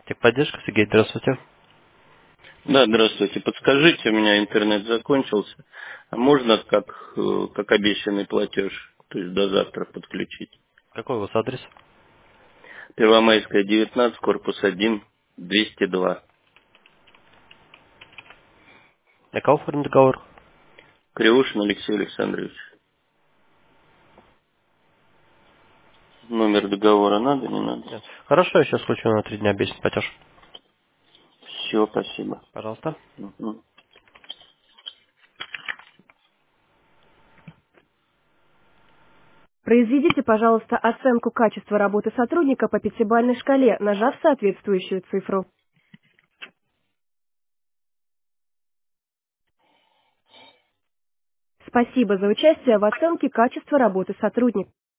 Техподдержка, Сергей, здравствуйте. Да, здравствуйте. Подскажите, у меня интернет закончился. А можно как обещанный платеж, то есть до завтра подключить? Какой у вас адрес? Первомайская, 19, корпус 1, 202. На кого оформлен договор? Кривушин Алексей Александрович. Номер договора надо, не надо? Нет. Хорошо, я сейчас включу на 3 дня обещанный платеж. Все, спасибо. Пожалуйста. Мгм. Произведите, пожалуйста, оценку качества работы сотрудника по пятибалльной шкале, нажав соответствующую цифру. Спасибо за участие в оценке качества работы сотрудника.